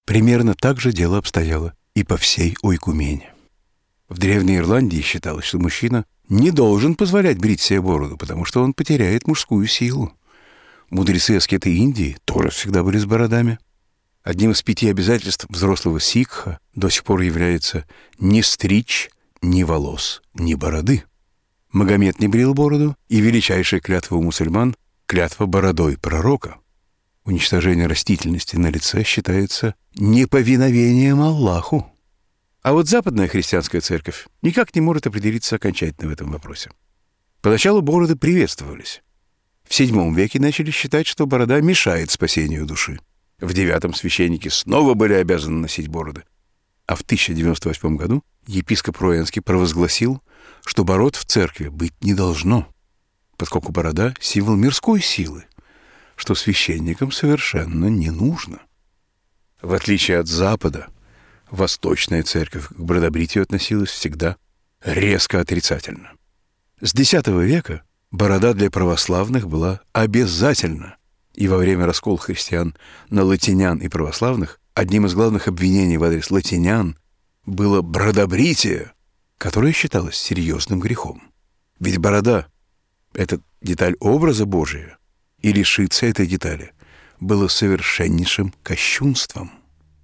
Примерно так же дело обстояло и по всей Ойкумене. В Древней Ирландии считалось, что мужчина не должен позволять брить себе бороду, потому что он потеряет мужскую силу. Мудрецы-аскеты Индии тоже всегда были с бородами. Одним из 5 обязательств взрослого сикха до сих пор является не стричь ни волос, ни бороды. Магомед не брил бороду, и величайшая клятва у мусульман — клятва бородой пророка. Уничтожение растительности на лице считается неповиновением Аллаху. А вот западная христианская церковь никак не может определиться окончательно в этом вопросе. Поначалу бороды приветствовались. В VII веке начали считать, что борода мешает спасению души. В IX священники снова были обязаны носить бороды. А в 1098 году епископ Руэнский провозгласил, что бород в церкви быть не должно, поскольку борода — символ мирской силы, что священникам совершенно не нужно. В отличие от Запада, Восточная церковь к бродобритию относилась всегда резко отрицательно. С X века борода для православных была обязательна, и во время раскола христиан на латинян и православных одним из главных обвинений в адрес латинян было бродобритие, которое считалось серьезным грехом. Ведь борода — это деталь образа Божия, и лишиться этой детали было совершеннейшим кощунством.